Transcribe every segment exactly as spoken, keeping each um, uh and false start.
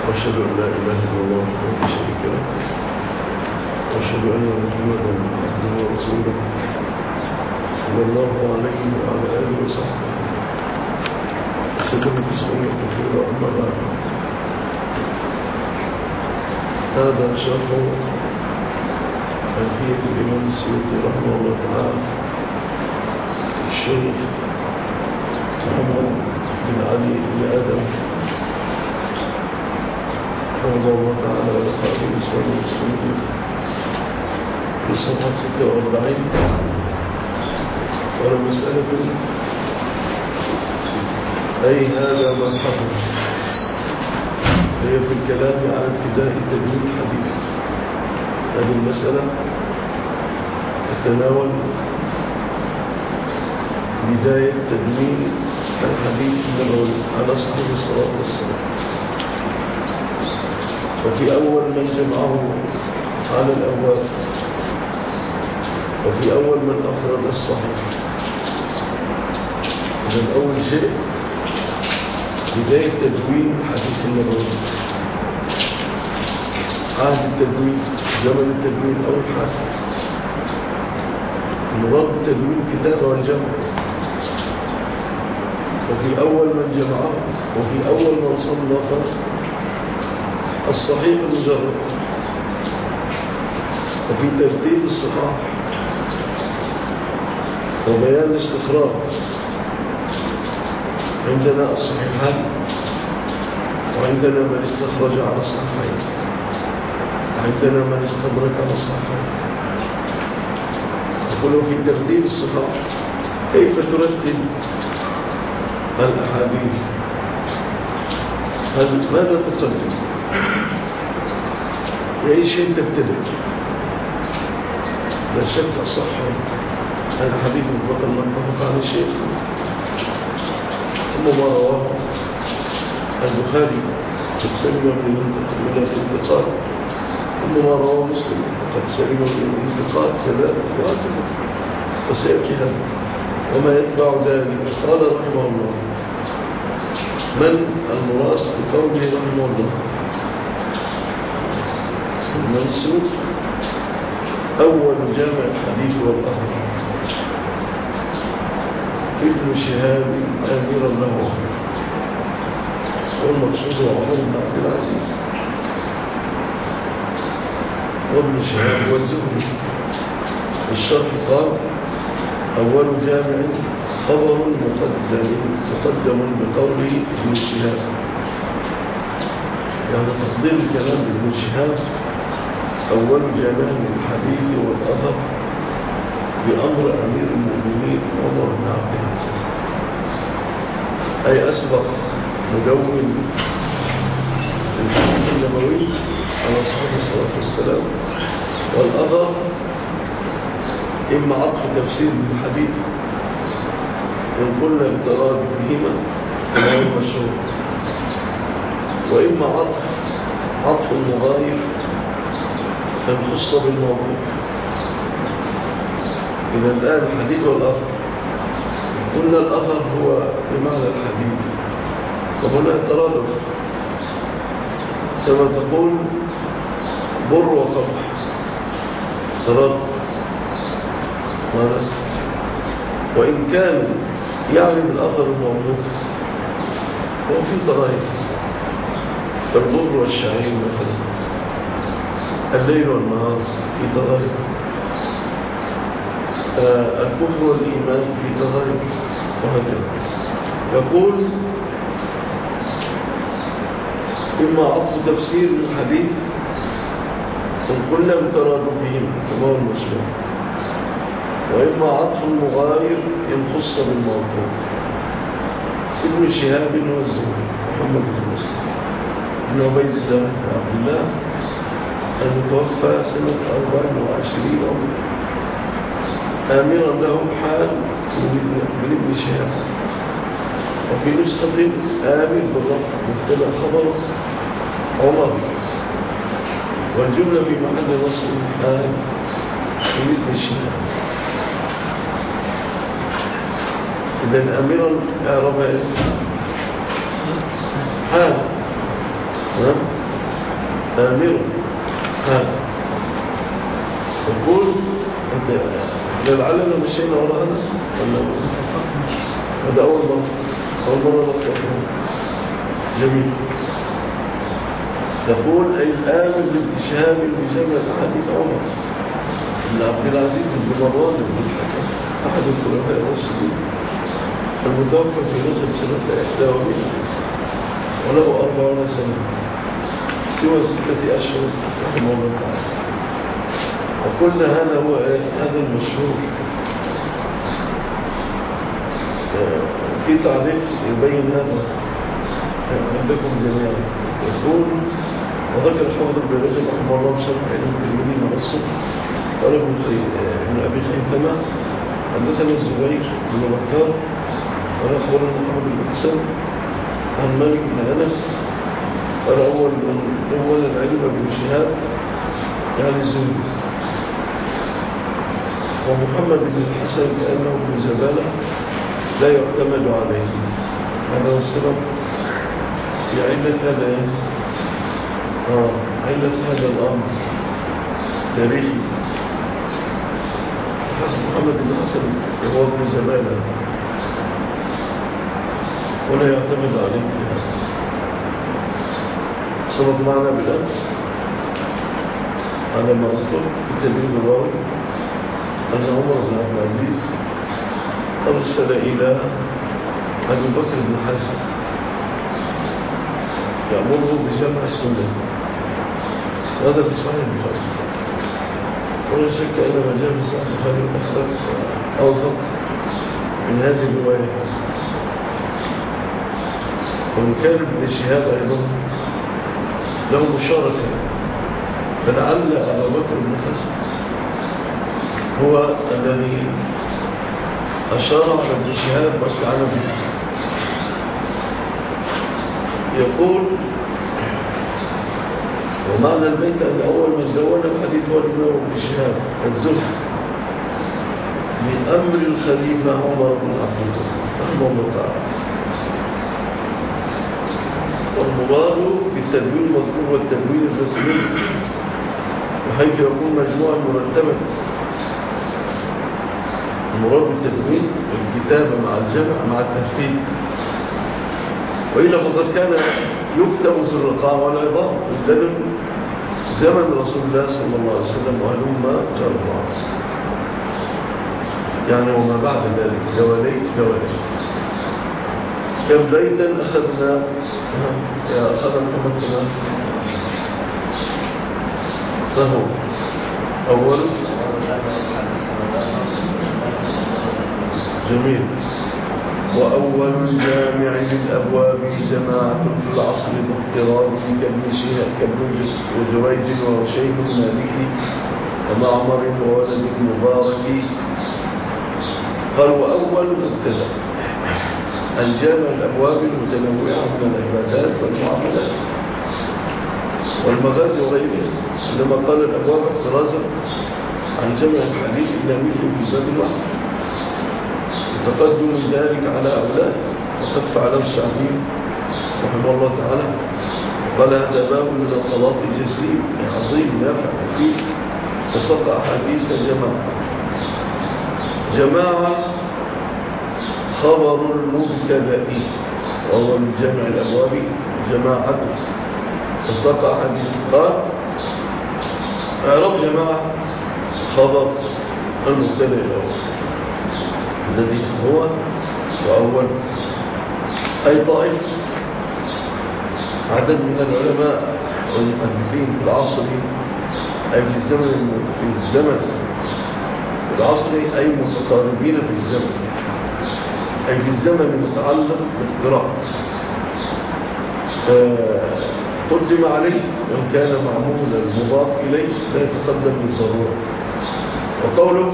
وأشهد أن لا إله إلا الله وحده لا شريك له وأشهد أن محمدا عبده ورسوله صلى الله عليه وعلى آله وصحبه وسلم تسليما كثيرا. أما بعد، هذا شرح ألفية الإمام السيوطي رحمه الله تعالى الشيخ محمد بن علي بن آدم رضي الله تعالى ولقاء الإسلام والمسلمين في صفحة ستة وأربعين. قال مسألة: أي هذا ما حفظ، هي في الكلام عن ابتداء تدوين الحديث. هذه المسألة تتناول بداية تدوين الحديث النبوي على صحيح الصلاة والسلام. وفي أول من جمعه على الأبواب، وفي أول من أفرد الصحيح. إذن أول شيء بداية تدوين الحديث النبوي، عهد التدوين، زمن التدوين. أول حاجة مراد التدوين كتابة والجمع. وفي أول من جمعه، وفي أول من صنف الصحيح المجرد، وفي ترتيب الصحاح وبيان الاستخراج. عندنا الصحيحان، وعندنا من استخرج على الصحيحين، وعندنا من استدرك على الصحيحين. يقولوا في ترتيب الصحاح كيف ترتب الأحاديث، هل ماذا تقدم، بأي شيء تبتدئ. لا شك الصح الحديث مطلقا متفق عن الشيخ، ثم ما رواه البخاري قد سلم من الانتقاد، ثم ما رواه مسلم قد سلم من الانتقاد، كذلك وهكذا وسيأتي هذا وما يتبع ذلك. قال رحمه الله: من المراد بقوله رحمه الله؟ المنسوخ أول جامع الحديث والأثر ابن شهاب آمرا له، والمقصود عمر بن عبد العزيز. وابن شهاب والزهري الشرح قال: أول جامع خبر مقدم مقدم بقوله ابن شهاب، يعني تقديم الكلام ابن شهاب أول جامع الحديث والأثر بأمر أمير المؤمنين عمر بن عبد العزيز، أي أسبق مدون الحديث النبوي على صحيح الصلاة والسلام. والأثر إما عطف تفسير بالحديث إن قلنا بالتراد بهما كما هو المشهور، وإما عطف عطف المغاير أن خص بالموضوع. إذا الآن الحديث والأثر، قلنا الأثر هو بمعنى الحديث، وهنا ترادف كما تقول بر وقمح، ترادف ماذا؟ وإن كان يعني بالأثر الموضوع هو في تغير، فالبر والشعير مثلا، الليل والنهار في تغير، آه الكفر والإيمان في تغير، وهكذا. يقول: إما عطف تفسير الحديث إن قلنا بترادفهم كما هو المشهور، وإما عطف المغاير إن خص بالموضوع. ابن شهاب والزهري محمد بن مسلم بن عبيد الله بن عبد الله المتوفى سنة أربع وعشرين آمرا له حال من ابن شهاب. وفي نسخة آمر بالرفع مبتدأ خبر عمر، والجملة في محل نصب حال من ابن شهاب. إذن أميرا إعرابها حال آمر ها يقول أنت لعلنا مشينا وراء هذا ولا هذا أول مرة أول مرة نقرأ جميل. يقول أي الآمر بالإشهام بجمع حديث عمر بن عبد العزيز بن مروان بن الحكم أحد الخلفاء الراشدين المتوفى في رجب سنة إحدى ومئة وله أربعون سنة سوى ستة أشهر رحمه الله تعالى. وقلنا هذا هو هذا المشهور. في تعليق يبين هذا عندكم جميعا. يقول وذكر حافظ بن رجب رحمه الله بشرح علم الترمذي منصب قال ابن أبي خيثمة حدثنا الزبير بن بكار قال أخبرنا محمد بن حسن عن مالك بن أنس قال أول أول العلم بن شهاب يعني الزهري. ومحمد بن الحسن كأنه ابن زبالة لا يعتمد عليه. هذا السبب في علة هذا آه علة هذا الأمر تاريخي. حسن محمد بن الحسن هو ابن زبالة ولا يعتمد عليه في هذا. سبق معنا بالأمس على ما أذكر بالتدريب الراوي أن عمر بن عبد العزيز أرسل إلى أبي بكر بن حسن يأمره بجمع السنة. هذا في صحيح البخاري ولا شك أن ما جاء في صحيح البخاري أكثر أوثق من هذه الرواية. ومن كان ابن شهاب أيضا له مشاركة فلعل أبا بكر بن حسن هو الذي أشار على ابن شهاب واستعان به. يقول ومعنى البيت أن أول من دون الحديث هو ابن شهاب الزهري من أمر الخليفة عمر بن عبد العزيز رحمه الله تعالى. والمراد بالتدوين المذكور والتدوين الرسمي بحيث يكون مجموعا مرتبا. المراد بالتدوين الكتابة مع الجمع مع التحقيق. وإلا فقد كان يكتب في الرقاع والعظام يبتدئ زمن رسول الله صلى الله عليه وسلم وهلما جرى يعني وما بعد ذلك جواليك جواليك. كم بيتا أخذنا يا أخذ محمد سلام فهو أول جميل. وأول جامع للأبواب جماعة في العصر باضطرابه كابن شهاب كابن وجريج وشيخ مالكي ومعمر وولد المبارك. قال وأول مبتدأ الجامع الأبواب المتنوعة من العبادات والمعاملات والمغازي وغيرها. عندما قال الأبواب احترازا عن جمع الحديث إلى مثل في باب الواحد وتقدم ذلك على أولاد وقد فعله الشعبي رحمه الله تعالى. قال هذا باب من الصلاة الجسيم عظيم نافع فيه وسقع حديث جماعة. جماعة خبر المبتدأ وهو من جمع الأبواب جماعة وسقع حديث. قال اعرف جماعة خبر المبتدأ الأول الذي هو وأول أي طائف عدد من العلماء والمحدثين في العصر أي في الزمن في الزمن العصر أي متقاربين في الزمن أي في الزمن المتعلق بالقراءة قدم عليه وإن كان معمولا المضاف إليه لا يتقدم بالضرورة. وقوله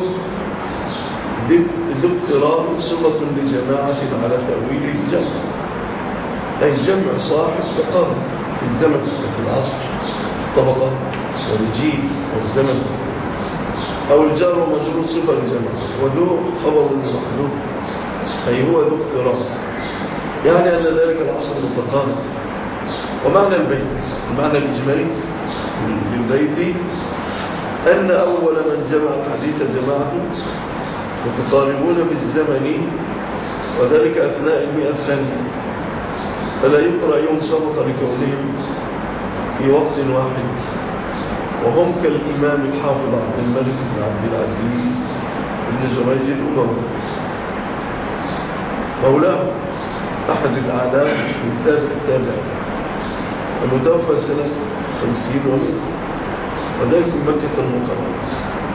دكتوراه صفة لجماعة على تأويل الجمع أي جمع صاحب تقارب في الزمن في العصر طبقة والجيل والزمن. أو الجار ومجرور صفة لجمع وذو خبر المحدود أي هو دكتوراه يعني أن ذلك العصر متقارب ومعنى البيت المعنى الإجمالي للبيت أن أول من جمع الحديث جماعة متقاربون بالزمن وذلك أثناء المئة الثانية فلا يقرأ يوم سبق لكونهم في وقت واحد وهم كالإمام الحافظ عبد الملك بن عبد العزيز بن جريج الأموي مولاه أحد الأعلام من تابع التابع المتوفى سنة خمسين ومئة وذلك في مكة المكرمة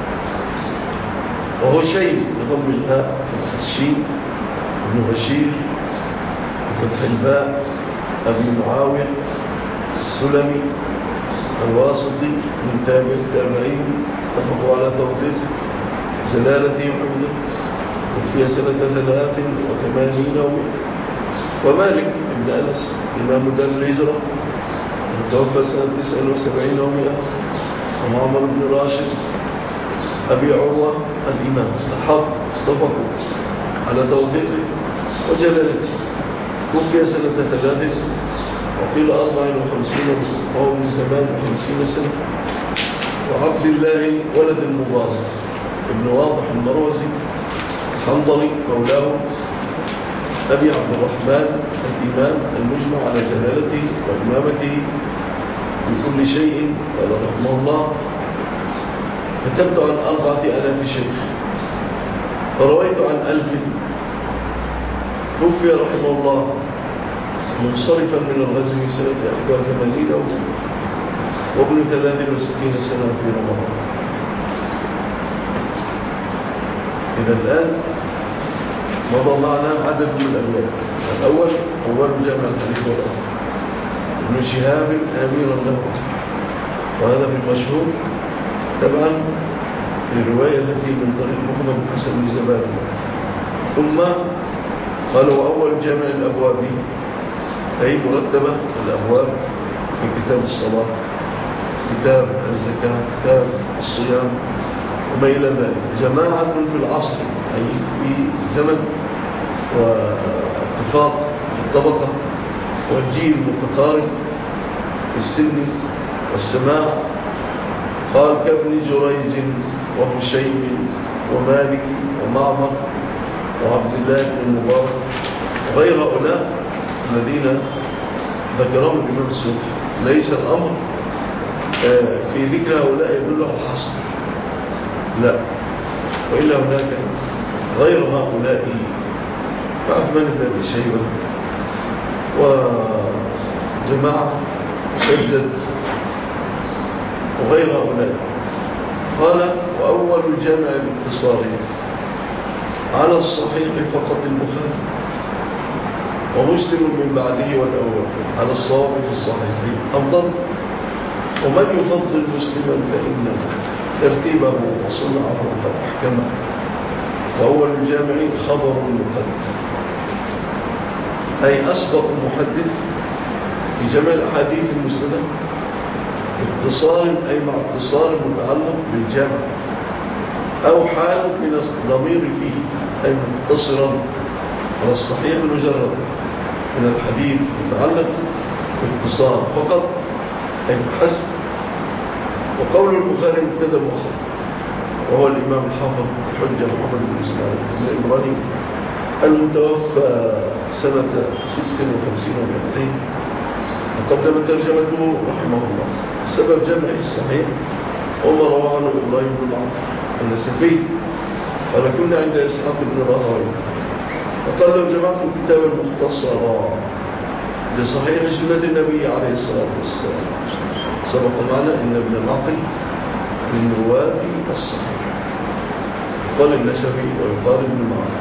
وهو شيء بضم الهاء الشين بن بشير بفتح الباء أبي معاوية السلمي الواسطي من تابع التابعين اتفقوا على توثيق جلالته وحمده وفي سنة ثلاث وثمانين ومئة ومالك بن أنس إمام دار الهجرة توفى سنة تسع وسبعين ومئة ومعمر بن راشد أبي عروة الإمام الحافظ اتفقوا على توثيقه وجلالته توفي سنة ثلاث وقيل أربع وخمسين وهو من ثمان وخمسين سنة وعبد الله ولد المبارك ابن واضح المروزي الحنظلي مولاه أبي عبد الرحمن الإمام المجمع على جلالته وإمامته بكل شيء قال رحمه الله كتبت عن أربعة آلاف شيخ ورويت عن ألف توفي رحمه الله منصرفا من الغزو سنة إحدى وثمانين وابن ثلاث وستين سنة في رمضان. إذا الآن مضى معنا عدد من الأبواب. الأول أول جامع الحديث والأخر ابن شهاب أميرا له وهذا في المشهور طبعا الرواية التي من طريق محمد حسن بن زبان. ثم قالوا أول جامع الأبواب أي مرتبة الأبواب في كتاب الصلاة كتاب الزكاة كتاب الصيام وما إلى ذلك جماعة في العصر أي في الزمن واتفاق الطبقة والجيل متقارب في السن والسماع قال كابن جريج وهشيم ومالك ومعمر وعبد الله بن المبارك غير هؤلاء الذين ذكرهم الإمام السيوطي. ليس الأمر في ذكر هؤلاء يدل على الحصر لا وإلا هناك غير هؤلاء كعثمان بن أبي شيبة وجماعة مسدد وغير هؤلاء. قال وأول جامع الاختصار على الصحيح فقط البخاري ومسلم من بعده والأول على الصواب في الصحيح أفضل. ومن يفضل مسلما فإن ترتيبه وصنعه قد أحكمه. وأول الجامع خبر المقدم أي أسبق المحدث في جمع الأحاديث المسندة اتصال أي مع اتصال متعلق بالجامع أو حال من الضمير فيه أي متصلا على الصحيح المجرد من الحديث متعلق باتصال فقط أي حسب. وقول البخاري مبتدأ مؤخر وهو الإمام الحافظ الحجة محمد بن إسماعيل بن إبراهيم المتوفى سنة ست وخمسين ومئتين وقدم ترجمته رحمه الله. سبب جمعه الصحيح وما رواه عنه إبراهيم بن معطى النسفي قال كنا عند إسحاق بن راهويه وقال لو جمعت الكتاب المختصر لصحيح سنة النبي عليه الصلاة والسلام. سبق معنا إن ابن العقل من رواه الصحيح قال النسفي ويقال ابن معطى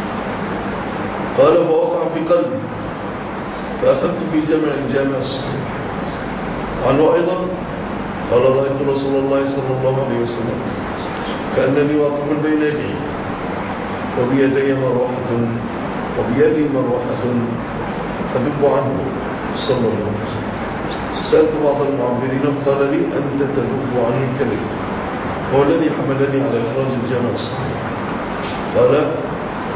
قال فوقع في قلبي فأخذت في جمع الجامع الصحيح. عنه أيضا قال رأيت رسول الله صلى الله عليه وسلم كأنني واقف بين يديه وبيدي مروحة وبيدي مروحة أذب عنه صلى الله عليه وسلم. سألت بعض المعبرين قال لي أنت تذب عنه الكلام هو الذي حملني على إخراج الجامع الصحيح. قال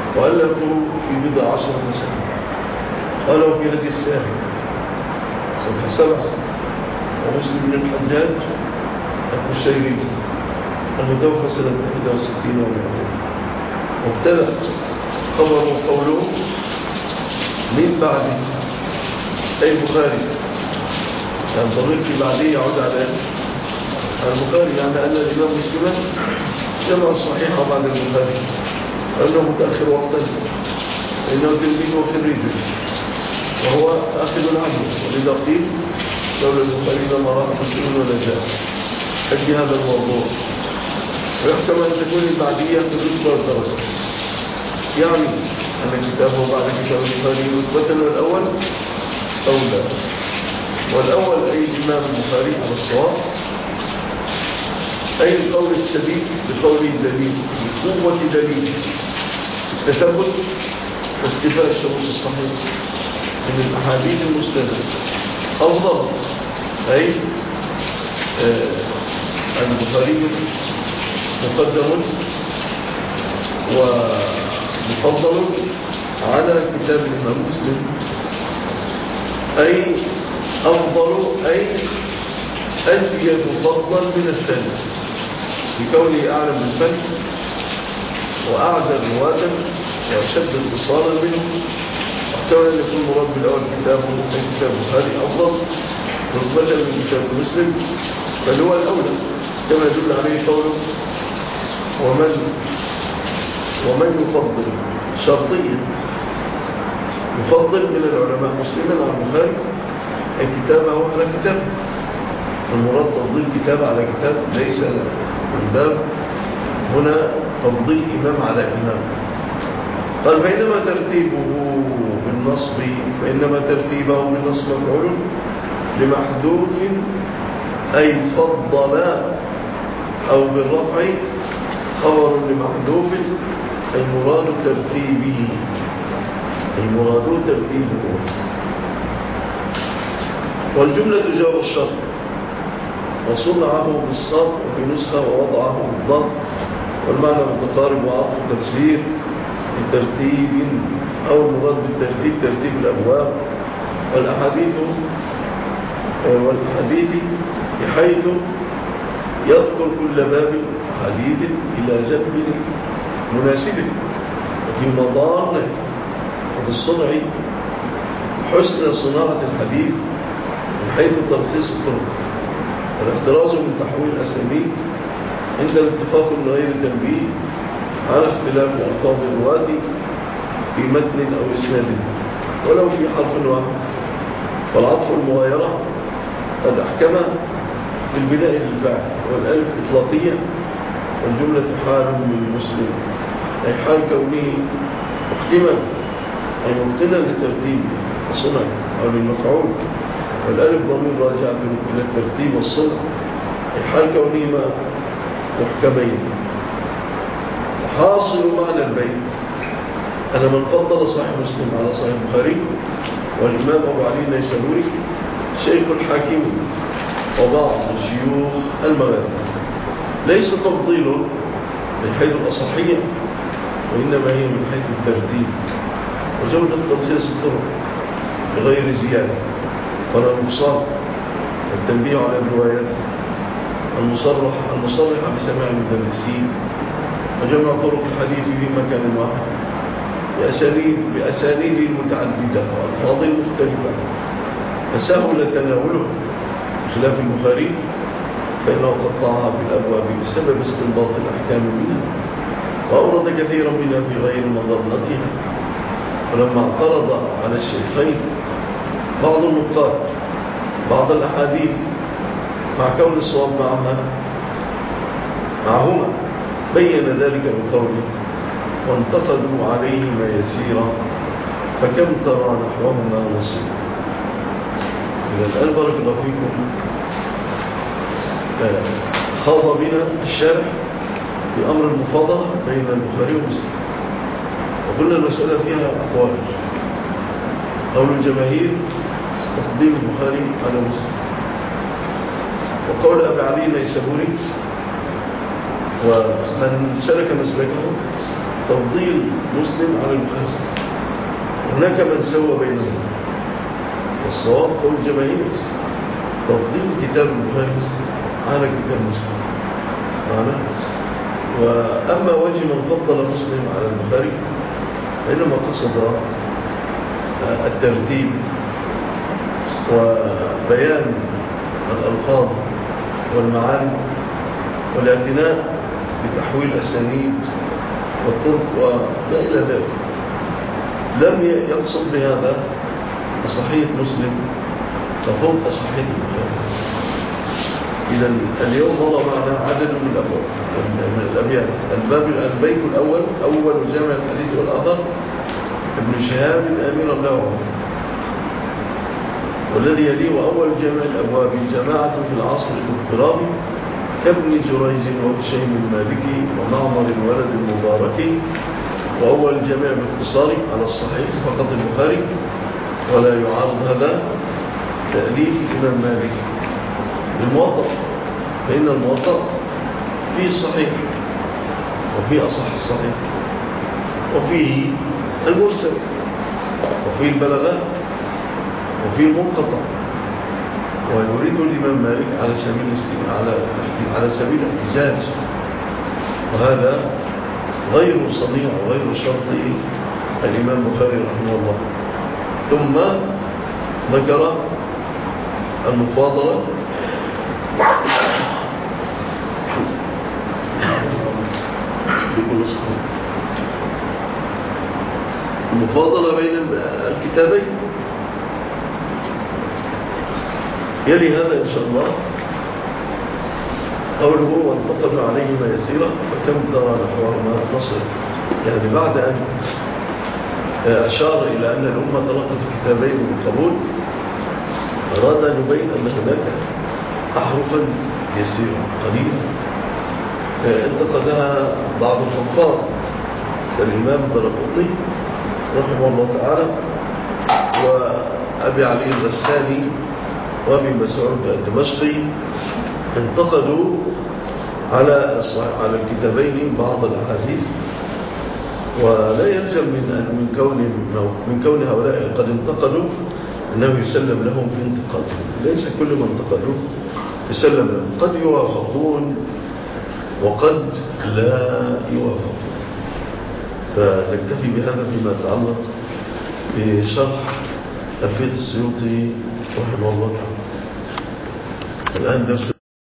وألفته في بضع عشرة سنة. قال وفي هذه الساعة صفحة سبعة. ومسلم بن الحجاج القشيري المتوفى سنة واحد وستين ومئتين. وابتدأ خبر قوله من بعد أي بخاري، يعني ضمير في بعده يعود على البخاري، يعني أن الإمام مسلم جمع الصحيح بعد البخاري وأنه متأخر وقتا، إنه تلميذ وخريج وهو أخذ عنه، ولذا قيل لولا البخاري لما رأى مسلم ولا جاء حج هذا الموضوع. ويحتمل أن تكون البعدية في الرتبة والدرجة، يعني أن كتابه بعد كتاب البخاري رتبة والأول أولى. والأول أي الإمام البخاري على الصواب، أي القول السديد بقوله دليل بقوة دليل التثبت واستفاء الشروط الصحيح من الأحاديث المسندة أفضل. أي آه البخاري مقدم ومفضل على كتاب الإمام مسلم، أي أفضل أي أزيد فضلا من الثاني بكونه أعلم بالفن وأعدل روادا وأشد اتصالا منه. واحتمل أن يكون مراد بالأول كتابه من كتاب البخاري أفضل رتبة من كتاب مسلم، بل هو الأولى كما يدل عليه قوله ومن ومن يفضل شرطيا يفضل من العلماء مسلما على البخاري أي كتابه على كتابه. المراد تفضيل كتاب على كتاب، ليس من باب هنا تفضيل إمام على إمام. قال فإنما ترتيبه بالنصب فإنما ترتيبه بالنصب مفعول لمحذوف أي فضل، أو بالرفع خبر لمحذوف أي مراد ترتيبه أي مراد ترتيبه. والجملة جواب الشرط وصنعه بالصاد وفي نسخة ووضعه بالضبط، والمعنى متقارب وعطف تفسير بترتيب أو المراد بالترتيب ترتيب الأبواب والأحاديث والحديث بحيث يذكر كل باب حديث إلى جنب مناسبه وفي مضانه. وفي الصنع حسن صناعة الحديث من حيث تلخيص الطرق والاحتراز من تحويل الأسامي عند الاتفاق من غير تنبيه على اختلاف ألفاظ الرواة في متن أو إسناد ولو في حرف واحد. والعطف المغايرة قد أحكم بالبناء للفعل، والألف إطلاقية والجملة حال من المسلم أي حال كونه مختما أي مختنا للترتيب وصنع أو للمفعول. والألف ضمير راجع إلى الترتيب والصنع أي حال كونهما محكمين. حاصل معنى البيت أنا من فضل صحيح مسلم على صحيح البخاري والإمام أبو علي النيسابوري شيخ الحاكم وبعض شيوخ المغاربة، ليس تفضيل من حيث الأصحية وإنما هي من حيث الترتيب وجودة تلخيص الطرق بغير زيادة ولا نقصان، والتنبيه على الروايات المصرح المصرحة بسماع المدرسين وجمع طرق الحديث في مكان واحد بأسانيد بأسانيد متعددة وألفاظ مختلفة، فسهل تناوله بخلاف البخاري فإنه قطعها في الأبواب بسبب استنباط الأحكام منها وأورد كثيرا منها في غير مظنتها. ولما اعترض على الشيخين بعض النقاد بعض الأحاديث مع كون الصواب معها معهما بين ذلك بقوله وانتقدوا عليهما يسيرا فكم ترى نحوهما نصيب. إذا الآن بارك الله فيكم خاض بنا الشارح بأمر المفاضلة بين البخاري ومسلم، وقلنا المسألة فيها أقوال. قول الجماهير تقديم البخاري على مسلم، وقول أبي علي النيسابوري ومن سلك مسلكه تفضيل مسلم على البخاري. هناك من سوى بينهم والصواب قول الجماهير تفضيل كتاب البخاري على كتاب مسلم معنا. وأما وجه من فضل مسلم على البخاري فإنما قصد الترتيب وبيان الألفاظ والمعاني والاعتناء بتحويل الأسانيد والطرق وما إلى ذلك. لم يقصد بهذا صحيح مسلم ففوق صحيح البخاري. إذا اليوم مضى معنا عدد من الأبواب من الأبيات. الباب البيت الأول أول جامع الحديث والأثر ابن شهاب أمير الله، والذي يليه أول جامع الأبواب جماعة في العصر الاضطرابي كابن جريج وهشيم المالكي ومعمر الولد المباركي. وأول جامع باختصار على الصحيح فقط البخاري، ولا يعارض هذا تأليف الإمام مالك الموطأ، فإن الموطأ فيه الصحيح وفيه أصح الصحيح وفيه المرسل وفيه البلاغات وفيه المنقطع. ويريد الإمام مالك على سبيل على على سبيل الاحتجاج، وهذا غير صنيع وغير شرط الإمام البخاري رحمه الله. ثم ذكر المفاضلة المفاضلة بين الكتابين. يلي هذا إن شاء الله قوله وانتقد عليهما يسيرا فكم ترى نحوهما نصر. يعني بعد أن أشار إلى أن الأمة تلقت كتابين بالقبول أراد أن يبين أن هناك أحرفا يسيرا قليلا انتقدها بعض الحفاظ كالإمام الدرقطني رحمه الله تعالى وأبي علي الغساني وابي مسعود الدمشقي انتقدوا على على الكتابين بعض الأحاديث. ولا يلزم من من كون من كون هؤلاء قد انتقدوا أنه يسلم لهم في انتقادهم. ليس كل من انتقدوا يسلم لهم، قد يوافقون وقد لا يوافقون. فنكتفي بهذا فيما يتعلق بشرح ألفية السيوطي رحمه الله تعالى. الآن درس